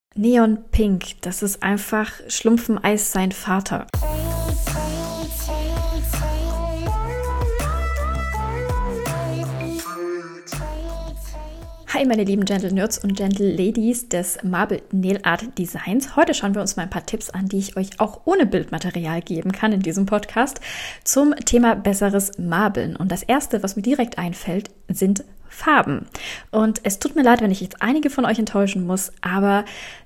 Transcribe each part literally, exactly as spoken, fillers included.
Neon Pink, das ist einfach Schlumpfeneis sein Vater. Hi meine lieben Gentle Nerds und Gentle Ladies des Marble Nail Art Designs. Heute schauen wir uns mal ein paar Tipps an, die ich euch auch ohne Bildmaterial geben kann in diesem Podcast zum Thema besseres Marbeln. Und das erste, was mir direkt einfällt, sind Farben. Und es tut mir leid, wenn ich jetzt einige von euch enttäuschen muss, aber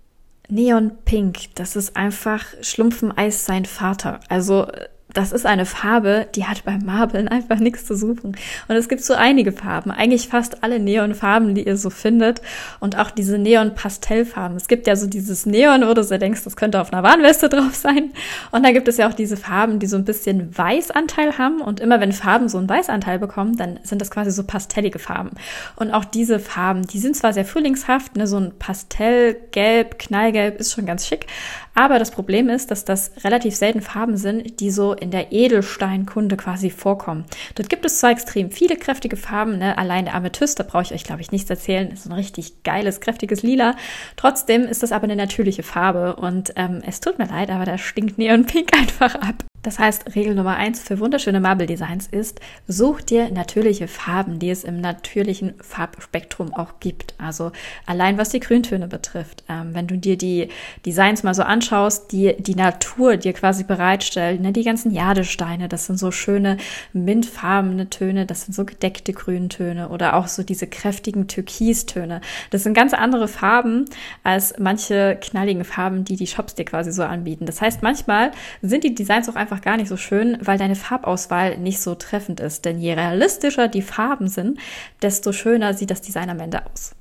Neon Pink, das ist einfach Schlumpfeneis sein Vater. Also das ist eine Farbe, die hat beim Marbeln einfach nichts zu suchen. Und es gibt so einige Farben, eigentlich fast alle Neonfarben, die ihr so findet. Und auch diese Neon-Pastellfarben. Es gibt ja so dieses Neon, wo du so denkst, das könnte auf einer Warnweste drauf sein. Und dann gibt es ja auch diese Farben, die so ein bisschen Weißanteil haben. Und immer wenn Farben so einen Weißanteil bekommen, dann sind das quasi so pastellige Farben. Und auch diese Farben, die sind zwar sehr frühlingshaft, ne, so ein Pastellgelb, Knallgelb ist schon ganz schick. Aber das Problem ist, dass das relativ selten Farben sind, die so in der Edelsteinkunde quasi vorkommen. Dort gibt es zwar extrem viele kräftige Farben, ne? Allein der Amethyst, da brauche ich euch, glaube ich, nichts erzählen, ist ein richtig geiles, kräftiges Lila. Trotzdem ist das aber eine natürliche Farbe und ähm, es tut mir leid, aber da stinkt Neon Pink einfach ab. Das heißt, Regel Nummer eins für wunderschöne Marble-Designs ist, such dir natürliche Farben, die es im natürlichen Farbspektrum auch gibt. Also allein was die Grüntöne betrifft. Ähm, wenn du dir die Designs mal so anschaust, die die Natur dir quasi bereitstellt, ne, die ganzen Jadesteine, das sind so schöne mintfarbene Töne, das sind so gedeckte Grüntöne oder auch so diese kräftigen Türkistöne. Das sind ganz andere Farben als manche knalligen Farben, die die Shops dir quasi so anbieten. Das heißt, manchmal sind die Designs auch einfach einfach gar nicht so schön, weil deine Farbauswahl nicht so treffend ist. Denn je realistischer die Farben sind, desto schöner sieht das Design am Ende aus.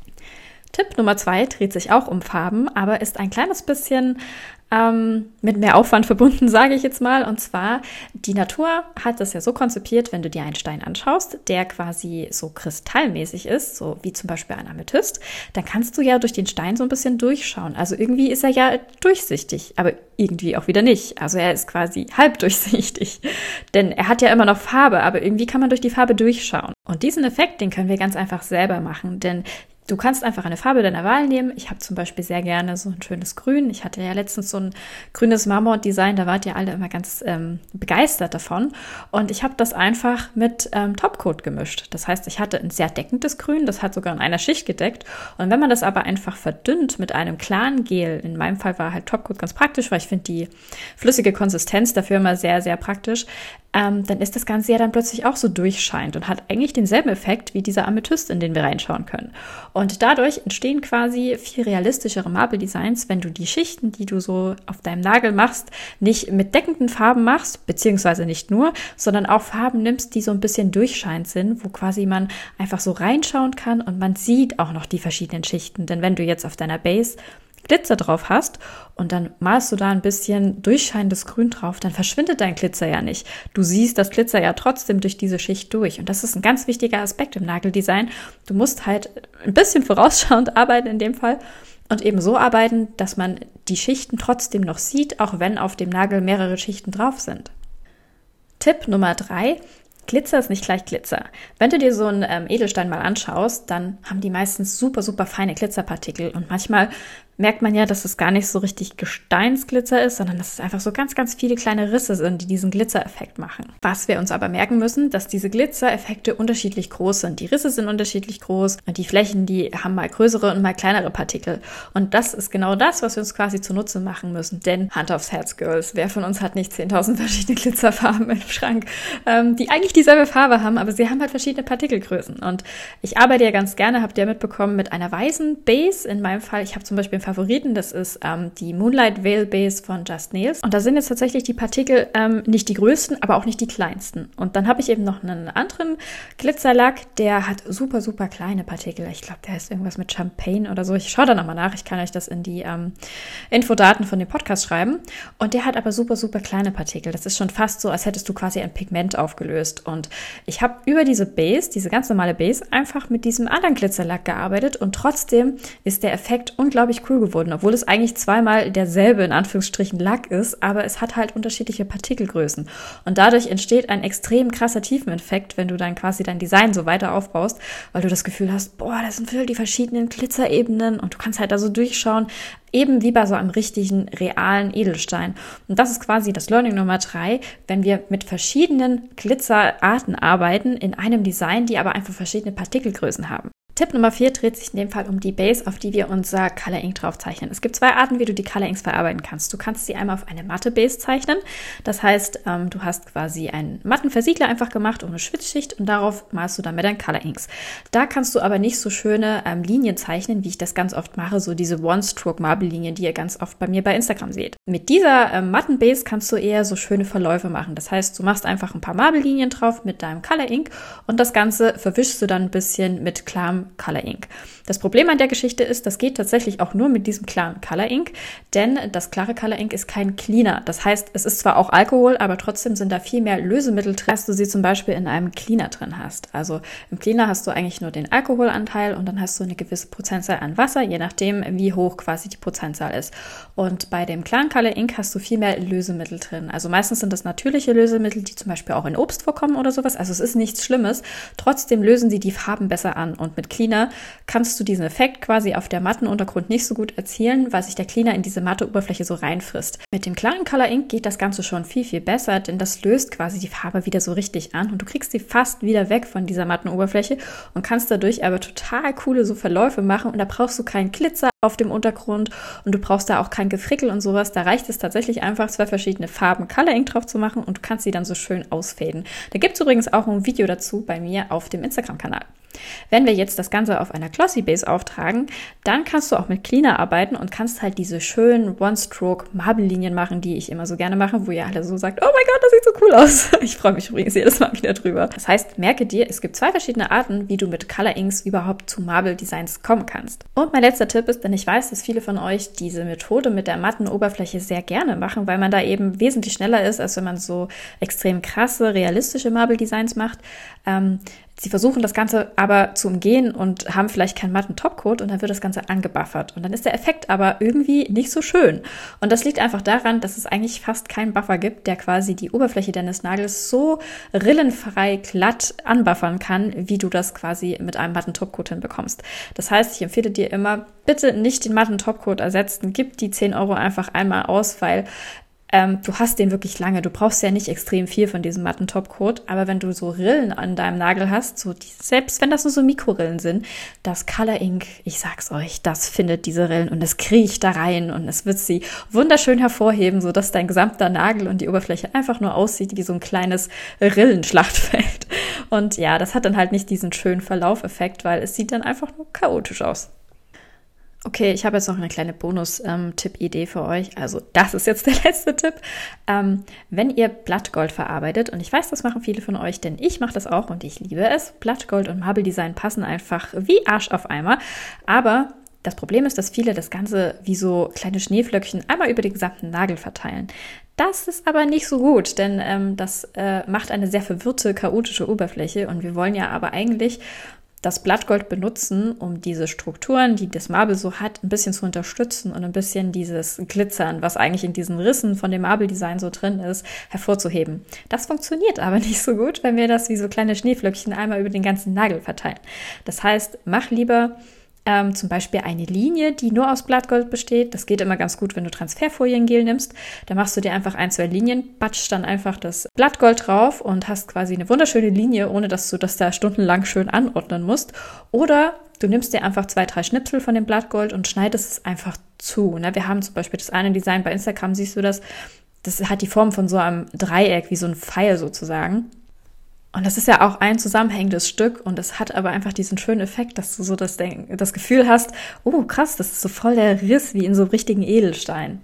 Tipp Nummer zwei dreht sich auch um Farben, aber ist ein kleines bisschen ähm, mit mehr Aufwand verbunden, sage ich jetzt mal. Und zwar, die Natur hat das ja so konzipiert, wenn du dir einen Stein anschaust, der quasi so kristallmäßig ist, so wie zum Beispiel ein Amethyst, dann kannst du ja durch den Stein so ein bisschen durchschauen. Also irgendwie ist er ja durchsichtig, aber irgendwie auch wieder nicht. Also er ist quasi halb durchsichtig, denn er hat ja immer noch Farbe, aber irgendwie kann man durch die Farbe durchschauen. Und diesen Effekt, den können wir ganz einfach selber machen, denn du kannst einfach eine Farbe deiner Wahl nehmen. Ich habe zum Beispiel sehr gerne so ein schönes Grün. Ich hatte ja letztens so ein grünes Marmordesign, da wart ihr alle immer ganz ähm, begeistert davon. Und ich habe das einfach mit ähm, Topcoat gemischt. Das heißt, ich hatte ein sehr deckendes Grün, das hat sogar in einer Schicht gedeckt. Und wenn man das aber einfach verdünnt mit einem klaren Gel, in meinem Fall war halt Topcoat ganz praktisch, weil ich finde die flüssige Konsistenz dafür immer sehr, sehr praktisch, ähm, dann ist das Ganze ja dann plötzlich auch so durchscheinend und hat eigentlich denselben Effekt wie dieser Amethyst, in den wir reinschauen können. Und dadurch entstehen quasi viel realistischere Marble-Designs, wenn du die Schichten, die du so auf deinem Nagel machst, nicht mit deckenden Farben machst, beziehungsweise nicht nur, sondern auch Farben nimmst, die so ein bisschen durchscheinend sind, wo quasi man einfach so reinschauen kann und man sieht auch noch die verschiedenen Schichten. Denn wenn du jetzt auf deiner Base Glitzer drauf hast und dann malst du da ein bisschen durchscheinendes Grün drauf, dann verschwindet dein Glitzer ja nicht. Du siehst das Glitzer ja trotzdem durch diese Schicht durch. Und das ist ein ganz wichtiger Aspekt im Nageldesign. Du musst halt ein bisschen vorausschauend arbeiten in dem Fall und eben so arbeiten, dass man die Schichten trotzdem noch sieht, auch wenn auf dem Nagel mehrere Schichten drauf sind. Tipp Nummer drei. Glitzer ist nicht gleich Glitzer. Wenn du dir so einen ähm, Edelstein mal anschaust, dann haben die meistens super, super feine Glitzerpartikel und manchmal merkt man ja, dass es gar nicht so richtig Gesteinsglitzer ist, sondern dass es einfach so ganz, ganz viele kleine Risse sind, die diesen Glitzereffekt machen. Was wir uns aber merken müssen, dass diese Glitzereffekte unterschiedlich groß sind. Die Risse sind unterschiedlich groß und die Flächen, die haben mal größere und mal kleinere Partikel. Und das ist genau das, was wir uns quasi zunutze machen müssen. Denn Hand aufs Herz, Girls, wer von uns hat nicht zehntausend verschiedene Glitzerfarben im Schrank, ähm, die eigentlich dieselbe Farbe haben, aber sie haben halt verschiedene Partikelgrößen. Und ich arbeite ja ganz gerne, habt ihr mitbekommen, mit einer weißen Base. In meinem Fall, ich habe zum Beispiel einen Favoriten, das ist ähm, die Moonlight Veil Base von Just Nails. Und da sind jetzt tatsächlich die Partikel ähm, nicht die größten, aber auch nicht die kleinsten. Und dann habe ich eben noch einen anderen Glitzerlack, der hat super, super kleine Partikel. Ich glaube, der heißt irgendwas mit Champagne oder so. Ich schaue da nochmal nach. Ich kann euch das in die ähm, Infodaten von dem Podcast schreiben. Und der hat aber super, super kleine Partikel. Das ist schon fast so, als hättest du quasi ein Pigment aufgelöst. Und ich habe über diese Base, diese ganz normale Base, einfach mit diesem anderen Glitzerlack gearbeitet. Und trotzdem ist der Effekt unglaublich cool cool geworden, obwohl es eigentlich zweimal derselbe, in Anführungsstrichen, Lack ist, aber es hat halt unterschiedliche Partikelgrößen. Und dadurch entsteht ein extrem krasser Tiefeneffekt, wenn du dann quasi dein Design so weiter aufbaust, weil du das Gefühl hast, boah, das sind voll die verschiedenen Glitzerebenen und du kannst halt da so durchschauen, eben wie bei so einem richtigen, realen Edelstein. Und das ist quasi das Learning Nummer drei, wenn wir mit verschiedenen Glitzerarten arbeiten in einem Design, die aber einfach verschiedene Partikelgrößen haben. Tipp Nummer vier dreht sich in dem Fall um die Base, auf die wir unser Color Ink drauf zeichnen. Es gibt zwei Arten, wie du die Color Inks verarbeiten kannst. Du kannst sie einmal auf eine matte Base zeichnen. Das heißt, ähm, du hast quasi einen matten Versiegler einfach gemacht ohne Schwitzschicht und darauf malst du dann mit deinen Color Inks. Da kannst du aber nicht so schöne ähm, Linien zeichnen, wie ich das ganz oft mache, so diese One-Stroke-Marble-Linien, die ihr ganz oft bei mir bei Instagram seht. Mit dieser ähm, matten Base kannst du eher so schöne Verläufe machen. Das heißt, du machst einfach ein paar Marble-Linien drauf mit deinem Color Ink und das Ganze verwischst du dann ein bisschen mit klarem Color Ink. Das Problem an der Geschichte ist, das geht tatsächlich auch nur mit diesem klaren Color Ink, denn das klare Color Ink ist kein Cleaner. Das heißt, es ist zwar auch Alkohol, aber trotzdem sind da viel mehr Lösemittel drin, als du sie zum Beispiel in einem Cleaner drin hast. Also im Cleaner hast du eigentlich nur den Alkoholanteil und dann hast du eine gewisse Prozentzahl an Wasser, je nachdem, wie hoch quasi die Prozentzahl ist. Und bei dem klaren Color Ink hast du viel mehr Lösemittel drin. Also meistens sind das natürliche Lösemittel, die zum Beispiel auch in Obst vorkommen oder sowas. Also es ist nichts Schlimmes. Trotzdem lösen sie die Farben besser an. Und mit Cleaner kannst du diesen Effekt quasi auf der matten Untergrund nicht so gut erzielen, weil sich der Cleaner in diese matte Oberfläche so reinfrisst. Mit dem klaren Color Ink geht das Ganze schon viel, viel besser, denn das löst quasi die Farbe wieder so richtig an und du kriegst sie fast wieder weg von dieser matten Oberfläche und kannst dadurch aber total coole so Verläufe machen und da brauchst du keinen Glitzer auf dem Untergrund und du brauchst da auch kein Gefrickel und sowas. Da reicht es tatsächlich einfach, zwei verschiedene Farben Color Ink drauf zu machen und du kannst sie dann so schön ausfaden. Da gibt es übrigens auch ein Video dazu bei mir auf dem Instagram-Kanal. Wenn wir jetzt das Ganze auf einer Glossy Base auftragen, dann kannst du auch mit Cleaner arbeiten und kannst halt diese schönen One-Stroke-Marble-Linien machen, die ich immer so gerne mache, wo ihr alle so sagt, oh mein Gott, das sieht so cool aus. Ich freue mich übrigens jedes Mal wieder drüber. Das heißt, merke dir, es gibt zwei verschiedene Arten, wie du mit Color Inks überhaupt zu Marble-Designs kommen kannst. Und mein letzter Tipp ist, denn ich weiß, dass viele von euch diese Methode mit der matten Oberfläche sehr gerne machen, weil man da eben wesentlich schneller ist, als wenn man so extrem krasse, realistische Marble-Designs macht. Ähm, Sie versuchen das Ganze aber zu umgehen und haben vielleicht keinen matten Topcoat und dann wird das Ganze angebuffert. Und dann ist der Effekt aber irgendwie nicht so schön. Und das liegt einfach daran, dass es eigentlich fast keinen Buffer gibt, der quasi die Oberfläche deines Nagels so rillenfrei glatt anbuffern kann, wie du das quasi mit einem matten Topcoat hinbekommst. Das heißt, ich empfehle dir immer, bitte nicht den matten Topcoat ersetzen. Gib die zehn Euro einfach einmal aus, weil Ähm, du hast den wirklich lange. Du brauchst ja nicht extrem viel von diesem matten Topcoat, aber wenn du so Rillen an deinem Nagel hast, so die, selbst wenn das nur so Mikrorillen sind, das Color Ink, ich sag's euch, das findet diese Rillen und es kriecht da rein und es wird sie wunderschön hervorheben, sodass dein gesamter Nagel und die Oberfläche einfach nur aussieht wie so ein kleines Rillenschlachtfeld. Und ja, das hat dann halt nicht diesen schönen Verlaufeffekt, weil es sieht dann einfach nur chaotisch aus. Okay, ich habe jetzt noch eine kleine Bonus-Tipp-Idee für euch. Also das ist jetzt der letzte Tipp. Ähm, wenn ihr Blattgold verarbeitet, und ich weiß, das machen viele von euch, denn ich mache das auch und ich liebe es. Blattgold und Marble Design passen einfach wie Arsch auf Eimer. Aber das Problem ist, dass viele das Ganze wie so kleine Schneeflöckchen einmal über den gesamten Nagel verteilen. Das ist aber nicht so gut, denn ähm, das äh, macht eine sehr verwirrte, chaotische Oberfläche. Und wir wollen ja aber eigentlich das Blattgold benutzen, um diese Strukturen, die das Marble so hat, ein bisschen zu unterstützen und ein bisschen dieses Glitzern, was eigentlich in diesen Rissen von dem Marble-Design so drin ist, hervorzuheben. Das funktioniert aber nicht so gut, wenn wir das wie so kleine Schneeflöckchen einmal über den ganzen Nagel verteilen. Das heißt, mach lieber ähm, zum Beispiel eine Linie, die nur aus Blattgold besteht. Das geht immer ganz gut, wenn du Transferfoliengel nimmst. Da machst du dir einfach ein, zwei Linien, batschst dann einfach das Blattgold drauf und hast quasi eine wunderschöne Linie, ohne dass du das da stundenlang schön anordnen musst. Oder du nimmst dir einfach zwei, drei Schnipsel von dem Blattgold und schneidest es einfach zu. Ne? Wir haben zum Beispiel das eine Design bei Instagram, siehst du das? Das hat die Form von so einem Dreieck, wie so ein Pfeil sozusagen. Und das ist ja auch ein zusammenhängendes Stück und es hat aber einfach diesen schönen Effekt, dass du so das, das Gefühl hast, oh krass, das ist so voll der Riss wie in so einem richtigen Edelstein.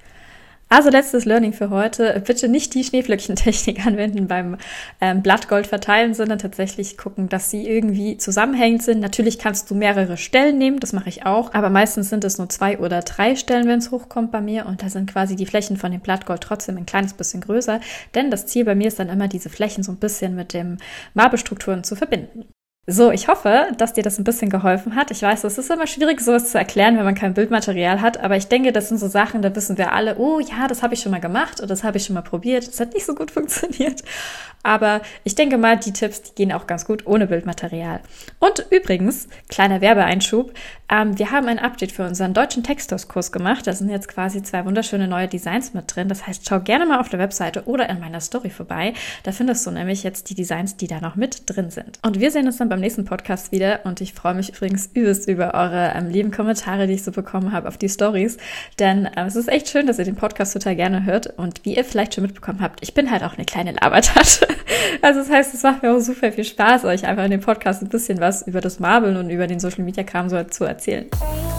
Also letztes Learning für heute, bitte nicht die Schneeflöckchen-Technik anwenden beim ähm, Blattgold verteilen, sondern tatsächlich gucken, dass sie irgendwie zusammenhängend sind. Natürlich kannst du mehrere Stellen nehmen, das mache ich auch, aber meistens sind es nur zwei oder drei Stellen, wenn es hochkommt bei mir und da sind quasi die Flächen von dem Blattgold trotzdem ein kleines bisschen größer, denn das Ziel bei mir ist dann immer, diese Flächen so ein bisschen mit dem Marble-Strukturen zu verbinden. So, ich hoffe, dass dir das ein bisschen geholfen hat. Ich weiß, es ist immer schwierig, sowas zu erklären, wenn man kein Bildmaterial hat, aber ich denke, das sind so Sachen, da wissen wir alle, oh ja, das habe ich schon mal gemacht oder das habe ich schon mal probiert. Das hat nicht so gut funktioniert. Aber ich denke mal, die Tipps, die gehen auch ganz gut ohne Bildmaterial. Und übrigens, kleiner Werbeeinschub, ähm, wir haben ein Update für unseren deutschen Textos-Kurs gemacht. Da sind jetzt quasi zwei wunderschöne neue Designs mit drin. Das heißt, schau gerne mal auf der Webseite oder in meiner Story vorbei. Da findest du nämlich jetzt die Designs, die da noch mit drin sind. Und wir sehen uns dann beim nächsten Podcast wieder. Und ich freue mich übrigens übelst über eure ähm, lieben Kommentare, die ich so bekommen habe auf die Stories. Denn ähm, es ist echt schön, dass ihr den Podcast total gerne hört. Und wie ihr vielleicht schon mitbekommen habt, ich bin halt auch eine kleine Labertasche. Also das heißt, es macht mir auch super viel Spaß, euch einfach in dem Podcast ein bisschen was über das Marbeln und über den Social Media Kram so zu erzählen.